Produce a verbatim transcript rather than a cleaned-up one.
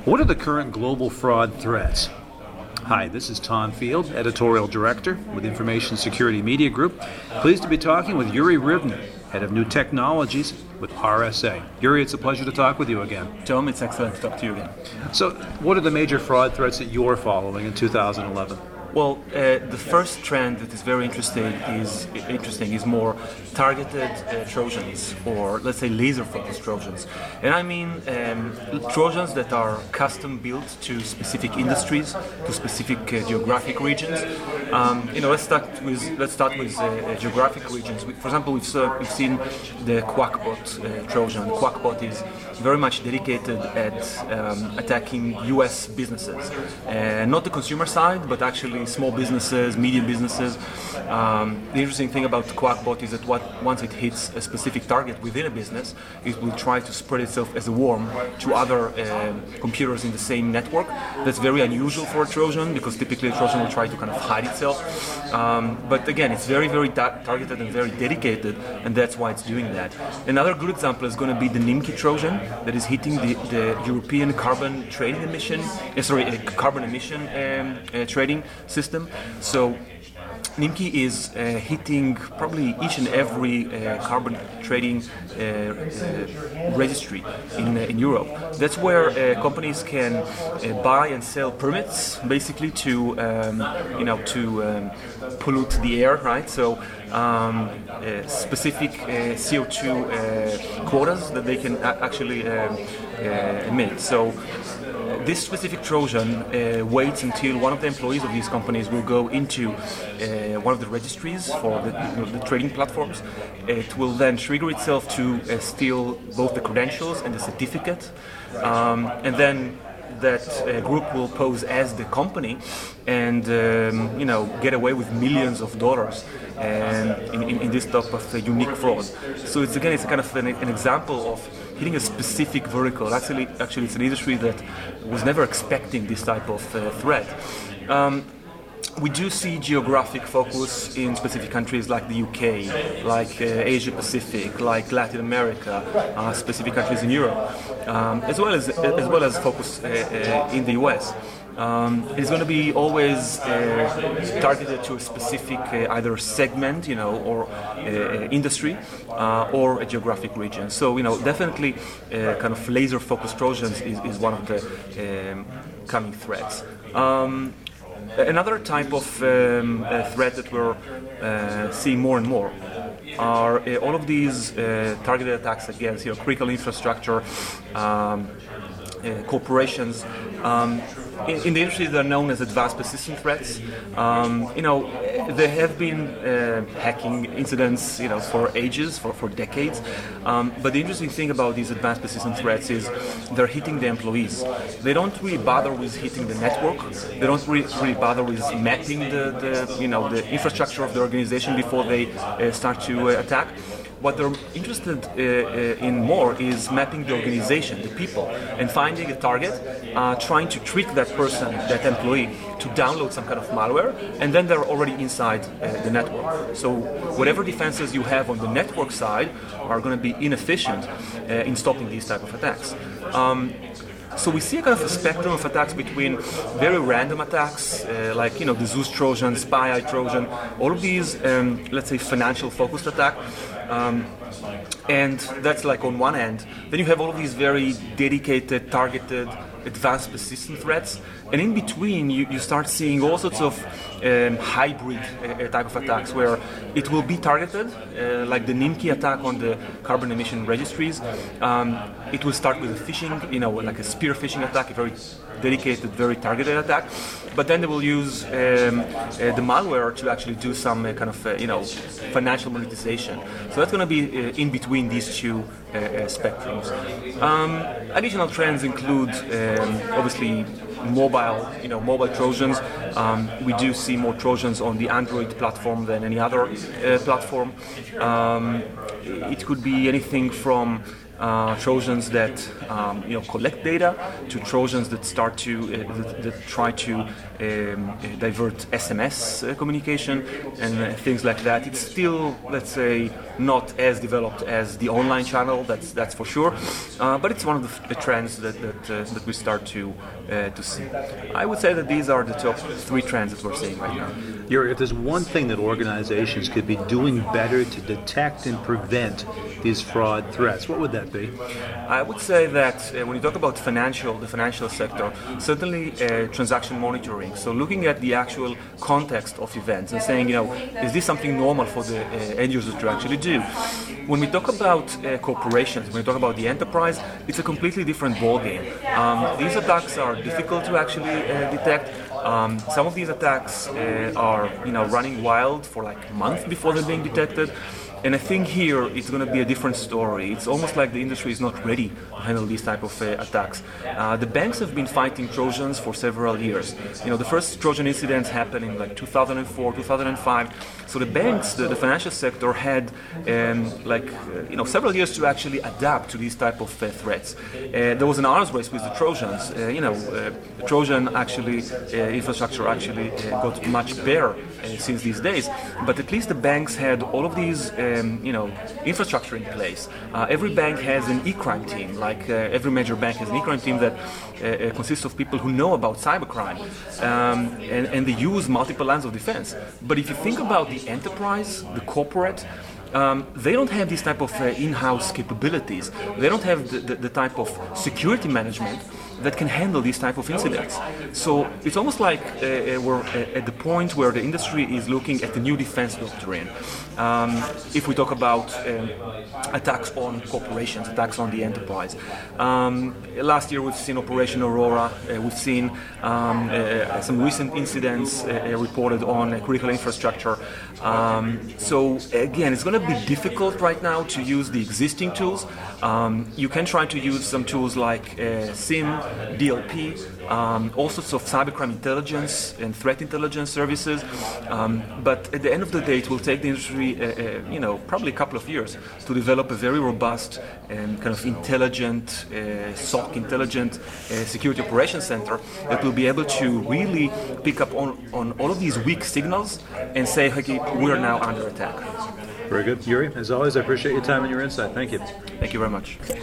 What are the current global fraud threats? Hi, this is Tom Field, Editorial Director with Information Security Media Group. Pleased to be talking with Yuri Rivner, Head of New Technologies with R S A. Yuri, it's a pleasure to talk with you again. Tom, it's excellent to talk to you again. So, what are the major fraud threats that you're following in two thousand eleven? Well, uh, the first trend that is very interesting is interesting is more targeted uh, Trojans, or let's say laser-focused Trojans. And I mean um, Trojans that are custom built to specific industries, to specific uh, geographic regions. Um, you know, let's start with let's start with uh, geographic regions. We, for example, we've, uh, we've seen the Quackbot uh, Trojan. Quackbot is very much dedicated at um, attacking U S businesses, uh, not the consumer side, but actually small businesses, medium businesses. Um, the interesting thing about Quackbot is that what, once it hits a specific target within a business, it will try to spread itself as a worm to other uh, computers in the same network. That's very unusual for a Trojan, because typically a Trojan will try to kind of hide itself. Um, but again, it's very, very ta- targeted and very dedicated, and that's why it's doing that. Another good example is going to be the Nimki Trojan, that is hitting the, the European carbon trading emission, uh, sorry, uh, carbon emission um, uh, trading system. So Nimki is uh, hitting probably each and every uh, carbon trading uh, uh, registry in, uh, in Europe. That's where uh, companies can uh, buy and sell permits, basically to um, you know to um, pollute the air, right? So um, uh, specific uh, C O two uh, quotas that they can a- actually um, uh, emit. So this specific Trojan uh, waits until one of the employees of these companies will go into uh, one of the registries for the, you know, the trading platforms. It will then trigger itself to uh, steal both the credentials and the certificate, um, and then that uh, group will pose as the company and um, you know get away with millions of dollars and in, in, in this type of uh, unique fraud. So it's again it's a kind of an, an example of hitting a specific vertical. Actually, actually, it's an industry that was never expecting this type of uh, threat. Um, We do see geographic focus in specific countries like the U K, like uh, Asia Pacific, like Latin America, uh, specific countries in Europe, um, as well as as well as focus uh, uh, in the U S. Um, it's going to be always uh, targeted to a specific uh, either segment, you know, or uh, industry, uh, or a geographic region. So, you know, definitely uh, kind of laser-focused Trojans is, is one of the um, coming threats. Um, Another type of um, uh, threat that we're uh, seeing more and more are uh, all of these uh, targeted attacks against you know, critical infrastructure, um, uh, corporations. Um, in, in the industry, they're known as advanced persistent threats. Um, you know, there have been uh, hacking incidents, you know, for ages, for, for decades. Um, but the interesting thing about these advanced persistent threats is they're hitting the employees. They don't really bother with hitting the network. They don't really, really bother with mapping the, the, you know, the infrastructure of the organization before they uh, start to uh, attack. What they're interested uh, uh, in more is mapping the organization, the people, and finding a target, uh, trying to trick that person, that employee, to download some kind of malware, and then they're already inside uh, the network. So whatever defenses you have on the network side are going to be inefficient uh, in stopping these type of attacks. Um, So we see a kind of a spectrum of attacks between very random attacks, uh, like, you know, the Zeus Trojan, SpyEye Trojan, all of these, um, let's say, financial-focused attack. Um, and that's like on one end. Then you have all of these very dedicated, targeted, advanced persistent threats. And in between, you, you start seeing all sorts of um, hybrid uh, type of attacks where it will be targeted, uh, like the Nimki attack on the carbon emission registries. Um, it will start with a phishing, you know, like a spear phishing attack, a very dedicated, very targeted attack. But then they will use um, uh, the malware to actually do some uh, kind of, uh, you know, financial monetization. So that's going to be uh, in between these two uh, uh, spectrums. Um, additional trends include, um, obviously, mobile, you know, mobile Trojans. Um, we do see more Trojans on the Android platform than any other uh, platform. Um, it could be anything from uh, Trojans that um, you know collect data, to Trojans that start to uh, that, that try to um, divert S M S uh, communication and uh, things like that. It's still, let's say, not as developed as the online channel. That's that's for sure. Uh, but it's one of the, the trends that that, uh, that we start to uh, to see. I would say that these are the top three trends that we're seeing right now. Yuri, if there's one thing that organizations could be doing better to detect and prevent these fraud threats, what would that be? I would say that uh, when you talk about financial, the financial sector, certainly uh, transaction monitoring. So looking at the actual context of events and saying, you know, is this something normal for the uh, end users to actually do? When we talk about uh, corporations, when we talk about the enterprise, it's a completely different ballgame. Um, these attacks are difficult to actually uh, detect. Um, some of these attacks uh, are, you know, running wild for like months before they're being detected. And I think here it's going to be a different story. It's almost like the industry is not ready to handle these type of uh, attacks. Uh, the banks have been fighting Trojans for several years. You know, the first Trojan incidents happened in like two thousand four, two thousand five. So the banks, the, the financial sector, had um, like uh, you know several years to actually adapt to these type of uh, threats. Uh, there was an arms race with the Trojans. Uh, you know, uh, Trojan actually uh, infrastructure actually uh, got much better uh, since these days. But at least the banks had all of these. Uh, Um, you know, infrastructure in place. Uh, every bank has an e-crime team, like uh, every major bank has an e-crime team that uh, consists of people who know about cybercrime, um, and, and they use multiple lines of defense. But if you think about the enterprise, the corporate, Um, they don't have this type of uh, in-house capabilities. They don't have the, the, the type of security management that can handle these type of incidents. So it's almost like uh, we're at the point where the industry is looking at the new defense doctrine. Um, if we talk about um, attacks on corporations, attacks on the enterprise. Um, last year we've seen Operation Aurora. Uh, we've seen um, uh, some recent incidents uh, reported on uh, critical infrastructure. Um, so again, it's going to be difficult right now to use the existing tools. Um, you can try to use some tools like uh, SIM, D L P, um, all sorts of cybercrime intelligence and threat intelligence services. Um, but at the end of the day, it will take the industry, uh, uh, you know, probably a couple of years to develop a very robust and kind of intelligent uh, S O C, intelligent uh, security operations center that will be able to really pick up on, on all of these weak signals and say, okay, we are now under attack. Very good. Yuri, as always, I appreciate your time and your insight. Thank you. Thank you very much.